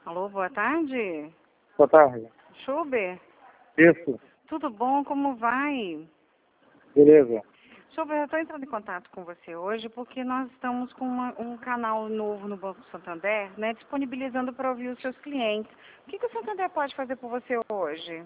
Alô, boa tarde. Boa tarde. Schubert, Isso. tudo bom? Como vai? Beleza. Schubert, eu estou entrando em contato com você hoje porque nós estamos com um canal novo no Banco Santander, né, disponibilizando para ouvir os seus clientes. O que o Santander pode fazer por você hoje?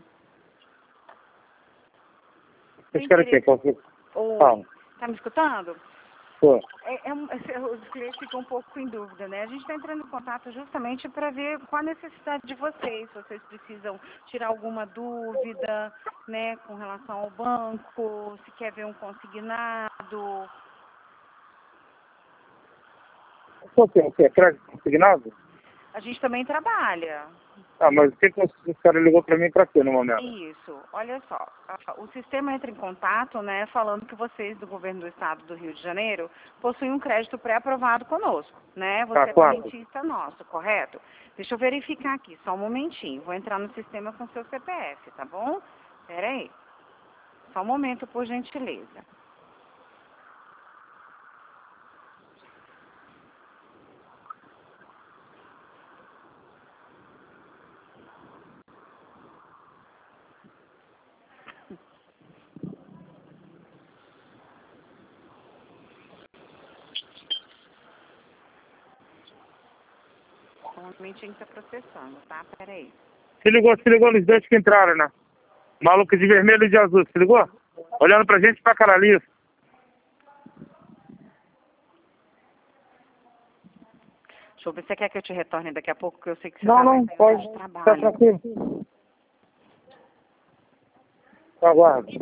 Vocês querem o quê? Fala. Tá me escutando? Tô. Os clientes ficam um pouco em dúvida, né? A gente está entrando em contato justamente para ver qual a necessidade de vocês. Se vocês precisam tirar alguma dúvida, né, com relação ao banco, se quer ver um consignado. O quê? Crédito consignado? A gente também trabalha. Ah, mas o que o cara ligou pra mim pra quê no momento? Isso, olha só, o sistema entra em contato, né, falando que vocês do governo do estado do Rio de Janeiro possuem um crédito pré-aprovado conosco, né? Você é Quanto? correntista nosso, correto? Deixa eu verificar aqui, só um momentinho, vou entrar no sistema com seu CPF, tá bom? Pera aí, só um momento, por gentileza. Só um momentinho que tá processando, tá? Pera aí. Se ligou nos dois que entraram, né? Maluco de vermelho e de azul, se ligou? Olhando pra gente pra caralho. Deixa eu ver, você quer que eu te retorne daqui a pouco, que eu sei que você Não, pode. de Tá trabalho. tranquilo. Aguarde.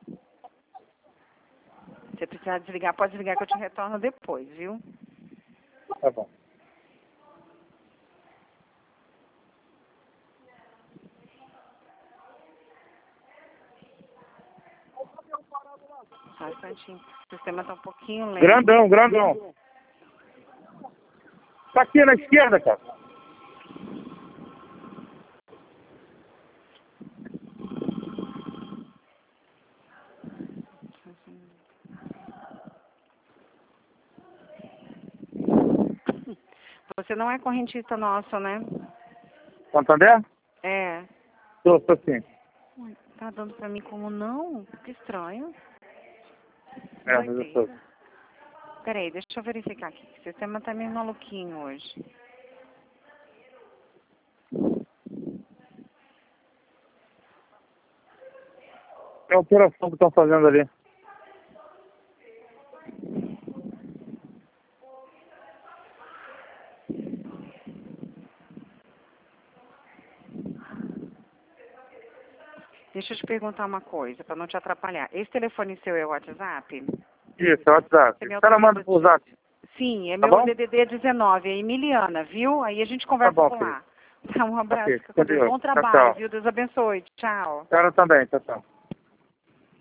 Se você precisar desligar, pode desligar que eu te retorno depois, viu? Tá bom. Só um instantinho. O sistema tá um pouquinho lento. Grandão. Tá aqui na esquerda, cara. Você não é correntista nosso, né? Santander? É. Tô sim. Ué, tá dando pra mim como não? Que estranho. É, mas eu sou. Peraí, deixa eu verificar aqui. O sistema tá meio maluquinho hoje. É a operação que estão fazendo ali. Deixa eu te perguntar uma coisa, pra não te atrapalhar. Esse telefone seu é o WhatsApp? Isso, é o WhatsApp. Você me O cara manda pro Zap. Sim, é Tá meu bom? DDD 19, é Emiliana, viu? Aí a gente conversa Tá bom, por lá. Tá, um abraço, Ok, fica com Deus. entendeu? Bom Tchau, trabalho, tchau. viu? Deus abençoe. Tchau. Cara também, tchau.